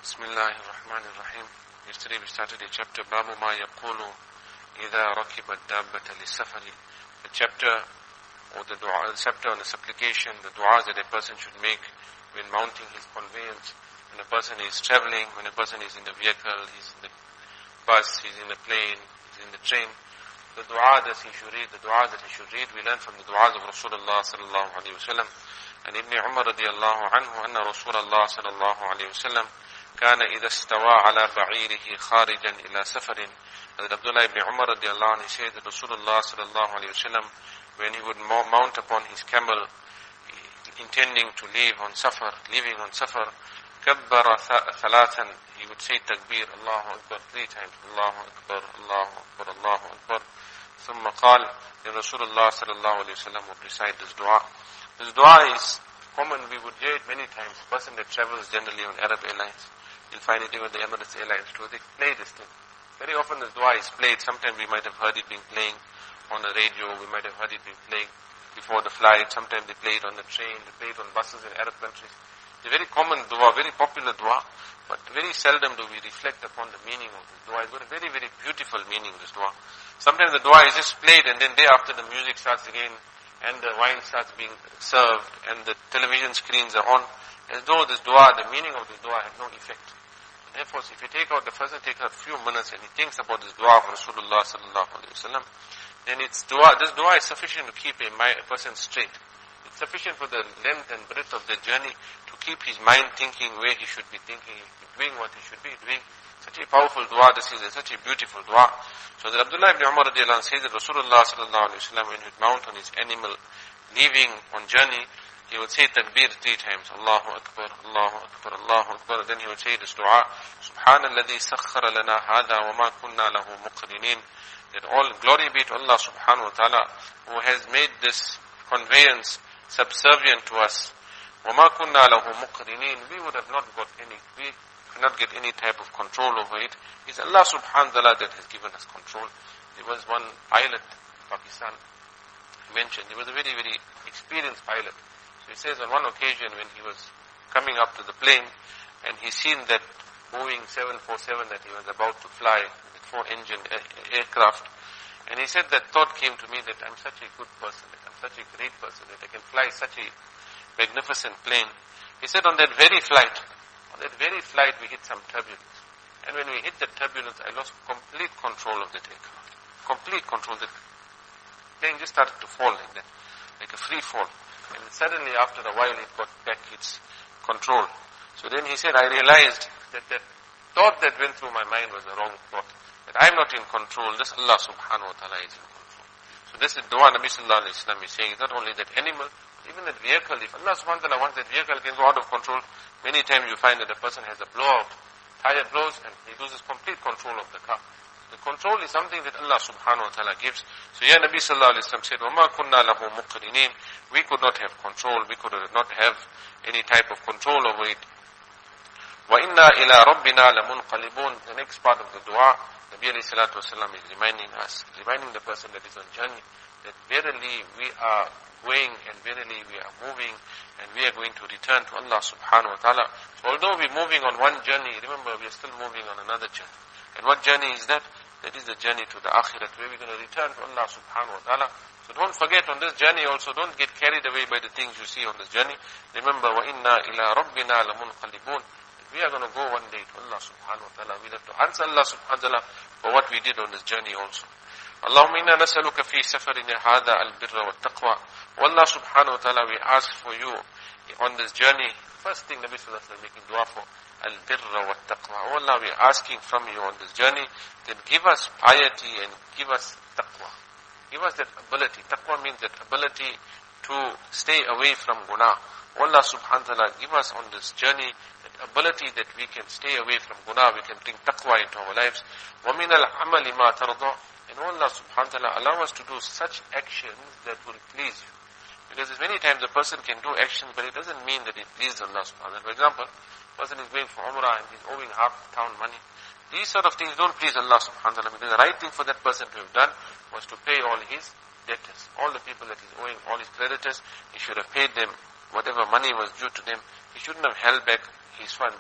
Bismillahirrahmanirrahim. Yesterday we started a chapter, Babu ma yaqulu idha rakiba dabbata li safari. The chapter or the dua, the chapter on the supplication, the du'as that a person should make when mounting his conveyance, when a person is traveling, when a person is in the vehicle, he's in the bus, he's in the plane, he's in the train. The dua that he should read, the du'as that he should read, we learn from the du'as of Rasulullah sallallahu alayhi wa sallam. And Ibn Umar radiallahu anhu, anna Rasulullah sallallahu alayhi wa sallam, كان إذا استوى على بعيره خارجا إلى سفر. That Abdullah ibn Umar radiallahu anhu said that Rasulullah sallallahu alayhi wa sallam, when he would mount upon his camel, intending to leave on safar, leaving on safar, كبر ثلاثا, he would say takbir, Allahu Akbar, 3 times, Allahu Akbar, Allahu Akbar, Allahu Akbar. ثم قال, then Rasulullah sallallahu alayhi wa sallam would recite this dua. This dua is common, we would hear it many times. A person that travels generally on Arab Airlines, you'll find it even the Emirates Airlines too, they play this thing. Very often this dua is played. Sometimes we might have heard it being playing on the radio, we might have heard it being playing before the flight, sometimes they play it on the train, they play it on buses in Arab countries. It's a very common dua, very popular dua, but very seldom do we reflect upon the meaning of this dua. It's got a very, very beautiful meaning, this dua. Sometimes the dua is just played and then day after the music starts again and the wine starts being served and the television screens are on, as though this dua, the meaning of this dua had no effect. Therefore, if you take out, the person takes out a few minutes and he thinks about this dua of Rasulullah sallallahu alayhi wa sallam, then this dua is sufficient to keep a person straight. It's sufficient for the length and breadth of the journey to keep his mind thinking where he should be thinking, doing what he should be doing. Such a powerful dua, this is such a beautiful dua. So that Abdullah ibn Umar radiallahu anhu says that Rasulullah sallallahu alayhi wa sallam, when he would mount on his animal, leaving on journey, he would say takbir 3 times, Allahu Akbar, Allahu Akbar, Allahu Akbar. Then he would say this dua, Subhanalladhi sakhara lana hadha wa ma kunna lahu muqrinin. That all glory be to Allah subhanahu wa ta'ala, who has made this conveyance subservient to us. Wa ma kunna lahu muqrinin. We would have not got we could not get any type of control over it. It's Allah subhanahu wa ta'ala that has given us control. There was one pilot, Pakistan, mentioned, he was a very, very experienced pilot. He says on one occasion when he was coming up to the plane and he seen that Boeing 747 that he was about to fly, the 4-engine aircraft, and he said that thought came to me that I'm such a good person, that I'm such a great person, that I can fly such a magnificent plane. He said on that very flight we hit some turbulence. And when we hit the turbulence, I lost complete control of that aircraft. Complete control. The plane just started to fall like that, like a free fall. And suddenly after a while it got back its control. So then he said, I realized that that thought that went through my mind was the wrong thought. That I'm not in control, just Allah subhanahu wa ta'ala is in control. So this is dua Nabi sallallahu alayhi wa sallam is saying, not only that animal, but even that vehicle. If Allah subhanahu wa ta'ala wants that vehicle can go out of control, many times you find that a person has a blowout, tire blows and he loses complete control of the car. The control is something that Allah subhanahu wa ta'ala gives. So here Nabi sallallahu alayhi wa sallam said, وَمَا كُنَّا لَهُ مُقْرِنِينَ. We could not have control, we could not have any type of control over it. وَإِنَّا إِلَىٰ رَبِّنَا لَمُنْقَلِبُونَ. The next part of the dua, Nabi alayhi salatu wasalam is reminding us, reminding the person that is on journey, that verily we are going and verily we are moving and we are going to return to Allah subhanahu wa ta'ala. So although we're moving on one journey, remember we are still moving on another journey. And what journey is that? That is the journey to the akhirat, where we're going to return to Allah subhanahu wa ta'ala. So don't forget on this journey also, don't get carried away by the things you see on this journey. Remember, وَإِنَّا إِلَىٰ رَبِّنَا لَمُنْقَلِبُونَ. We are going to go one day to Allah subhanahu wa ta'ala. We'll have to answer Allah subhanahu wa ta'ala for what we did on this journey also. اللهم إنا نسألك في سفرنا هذا البر والتقوى. Allah subhanahu wa ta'ala, we ask for you on this journey. First thing Nabi sallallahu alayhi wa sallam making dua for, al-birra wa taqwa. Oh Allah, we are asking from you on this journey, then give us piety and give us taqwa. Give us that ability. Taqwa means that ability to stay away from guna. Oh Allah subhanahu wa ta'ala, give us on this journey that ability that we can stay away from guna, we can bring taqwa into our lives. وَمِنَ الْعَمَلِ مَا تَرْضَى. And oh Allah subhanahu wa ta'ala, allow us to do such actions that will please you. Because there's many times a person can do actions, but it doesn't mean that it pleases Allah subhanahu wa ta'ala. For example, a person is going for Umrah and he's owing half town money. These sort of things don't please Allah subhanahu wa ta'ala. Because the right thing for that person to have done was to pay all his debtors. All the people that he's owing, all his creditors, he should have paid them whatever money was due to them. He shouldn't have held back his funds.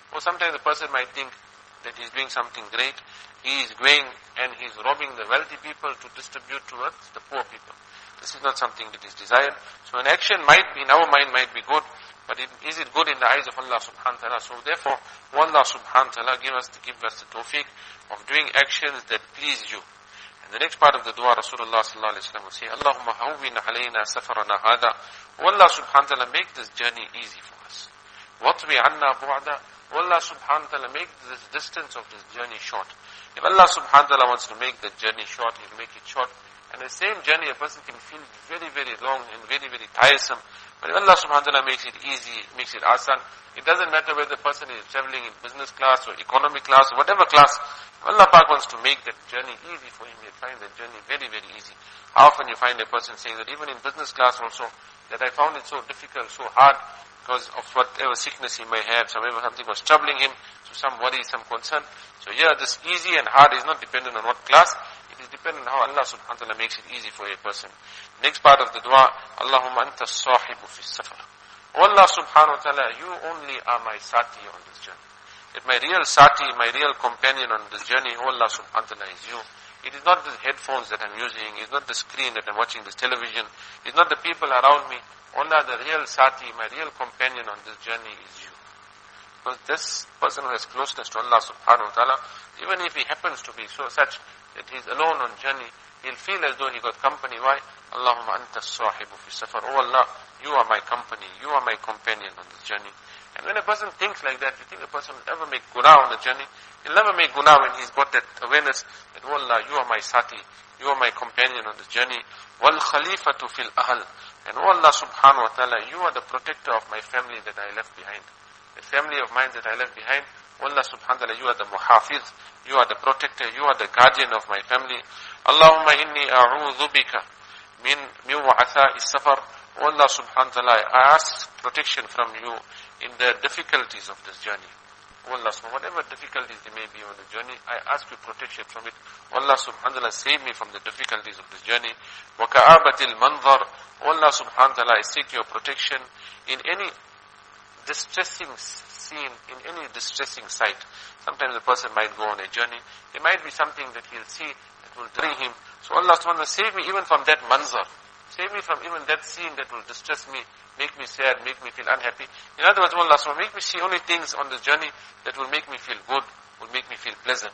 Or sometimes the person might think that he's doing something great. He is going and he's robbing the wealthy people to distribute towards the poor people. This is not something that is desired. So an action might be, in our mind might be good, but is it good in the eyes of Allah subhanahu wa ta'ala? So therefore, Allah subhanahu wa ta'ala give us the tawfiq of doing actions that please you. And the next part of the dua, Rasulullah sallallahu alayhi wa sallam will say, Allahumma hawwin alayna safarana hada. Allah subhanahu wa ta'ala make this journey easy for us. Watwi anna bu'ada. Allah subhanahu wa ta'ala make this distance of this journey short. If Allah subhanahu wa ta'ala wants to make the journey short, He'll make it short. And the same journey a person can feel very, very long and very, very tiresome. But if Allah subhanahu wa ta'ala makes it easy, makes it asan, it doesn't matter whether the person is traveling in business class or economy class or whatever class. If Allah Pak wants to make that journey easy for him, he'll find that journey very, very easy. How often you find a person saying that even in business class also, that I found it so difficult, so hard, because of whatever sickness he may have, something was troubling him, so some worry, some concern. So here, this easy and hard is not dependent on what class, it is dependent on how Allah subhanahu wa ta'ala makes it easy for a person. Next part of the dua, Allahumma anta sahibu fi safar. Oh Allah subhanahu wa ta'ala, you only are my sati on this journey. That my real sati, my real companion on this journey, oh Allah subhanahu wa ta'ala is you. It is not the headphones that I'm using, it is not the screen that I'm watching, this television, it is not the people around me. Allah, the real sati, my real companion on this journey is you. Because this person who has closeness to Allah subhanahu wa ta'ala, even if he happens to be such that he's alone on journey, he'll feel as though he got company. Why? Allahumma anta sahibu fi safar. Oh Allah, you are my company, you are my companion on this journey. And when a person thinks like that, you think a person will ever make guna on the journey? He'll never make guna when he's got that awareness that, oh Allah, you are my sati, you are my companion on this journey. Wal khalifatu fil ahl. And oh Allah subhanahu wa ta'ala, you are the protector of my family that I left behind. The family of mine that I left behind, oh Allah subhanahu wa ta'ala, you are the muhafiz, you are the protector, you are the guardian of my family. Allahumma inni a'udhu bika min wa'atha'i safar. Oh Allah subhanahu wa ta'ala, I ask protection from you in the difficulties of this journey. Oh Allah subhanahu wa ta'ala, whatever difficulties there may be on the journey, I ask you protection from it. Oh Allah subhanahu wa ta'ala, save me from the difficulties of this journey. Wa ka'abatil manzar. Oh Allah subhanahu wa ta'ala, I seek your protection in any distressing scene, in any distressing sight. Sometimes a person might go on a journey, there might be something that he'll see that will worry him. So Allah subhanahu wa ta'ala, save me even from that manzar. Save me from even that scene that will distress me, make me sad, make me feel unhappy. In other words, Allah subhanahu wa ta'ala, make me see only things on this journey that will make me feel good, will make me feel pleasant.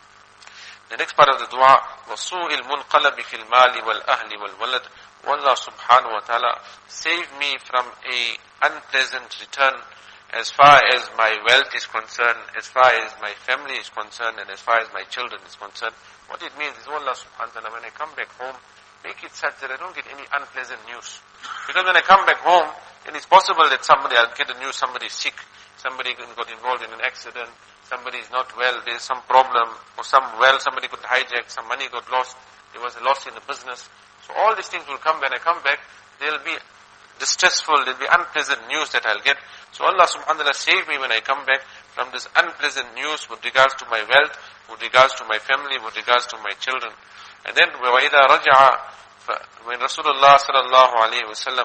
The next part of the dua, وَسُوءِ الْمُنْقَلَبِ فِي الْمَالِ وَالْأَهْلِ وَالْوَلَدِ. Allah subhanahu wa ta'ala, save me from a unpleasant return as far as my wealth is concerned, as far as my family is concerned, and as far as my children is concerned. What it means is, Allah subhanahu wa ta'ala, when I come back home, make it such that I don't get any unpleasant news. Because when I come back home, then it's possible that I'll get a news, somebody is sick, somebody got involved in an accident, somebody is not well, there's some problem, or somebody got hijacked, some money got lost, there was a loss in the business. So all these things will come when I come back, they'll be distressful, there'll be unpleasant news that I'll get. So Allah subhanahu wa ta'ala save me when I come back from this unpleasant news with regards to my wealth, with regards to my family, with regards to my children. And then وَإِذَا رَجَعَ, when Rasulullah sallallahu alayhi wa sallam,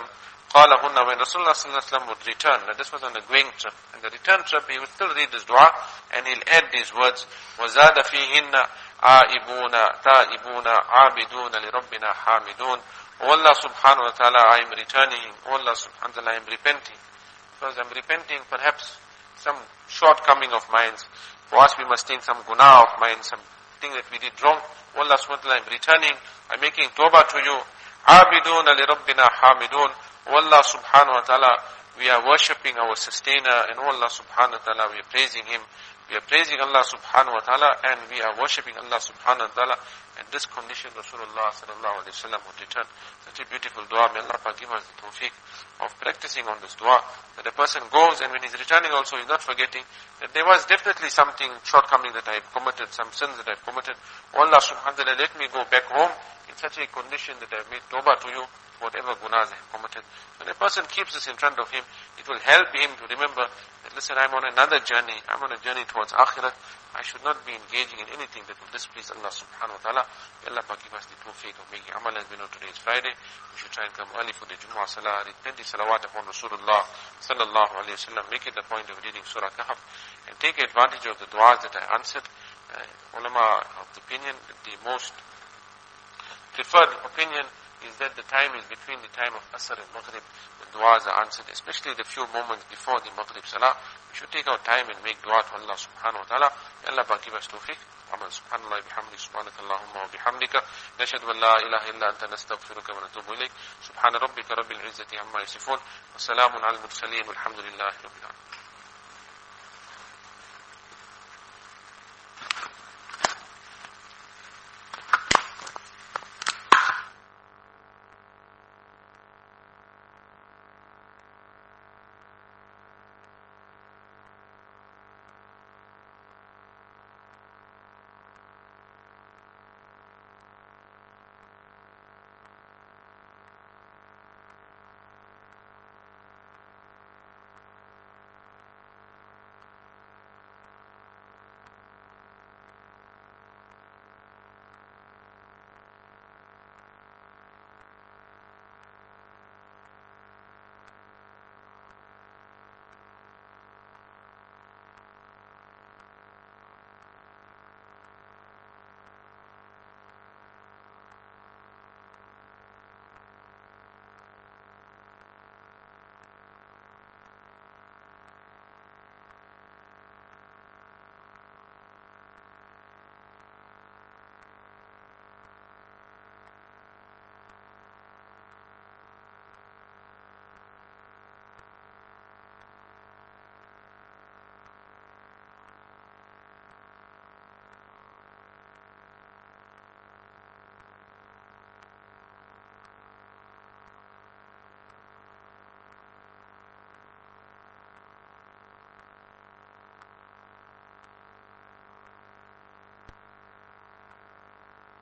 when Rasulullah sallallahu alayhi wa sallam would return, now this was on a going trip, and the return trip he would still read this dua, and he'll add these words, وَزَادَ فِيهِنَّ آئِبُونَ تَائِبُونَ عَابِدُونَ لِرَبِّنَا حَامِدُونَ. O Allah subhanahu wa ta'ala, I am returning. O Allah subhanahu wa ta'ala, I am repenting. Because I am repenting perhaps some shortcoming of mine. For us we must think some guna of mine, something that we did wrong. O Allah subhanahu wa ta'ala, I am returning. I am making tawbah to you. عَابِدُونَ لِرَبِّنَا حَامِدُونَ. O Allah subhanahu wa ta'ala, we are worshipping our sustainer, and O Allah subhanahu wa ta'ala, we are praising him. We are praising Allah subhanahu wa ta'ala, and we are worshipping Allah subhanahu wa ta'ala. And this condition Rasulullah sallallahu alayhi wa sallam would return. Such a beautiful dua. May Allah give us the tawfiq of practicing on this dua. That a person goes, and when he's returning also, he's not forgetting that there was definitely something shortcoming that I have committed, some sins that I have committed. Oh Allah subhanahu wa ta'ala, let me go back home in such a condition that I have made tawbah to you, whatever gunas I have committed. When a person keeps this in front of him, it will help him to remember that, listen, I'm on another journey. I'm on a journey towards akhirat. I should not be engaging in anything that will displease Allah subhanahu wa ta'ala. May Allah give us the tawfiq of making amal. As we know, today is Friday. We should try and come early for the Jumu'ah Salah. Read 20 salawat upon Rasulullah sallallahu alayhi wa sallam. Make it the point of reading Surah Kahf. and take advantage of the du'as that I answered. Ulama of the opinion, the most preferred opinion is that the time is between the time of Asr and Maghrib. The du'as are answered, especially the few moments before the Maghrib Salah. We should take our time and make dua to Allah subhanahu wa ta'ala. May Allah give us tawfiq. Amen. Subhanallah bihamdi, subhanaka Allahumma wa bihamdika. Nashhadu an la ilaha illa anta nastaghfiruka wa natubu ilayk. Subhana rabbika rabbil izzati amma yasifun. Wa salamun al mursaleen walhamdulillahi rabbil alamin.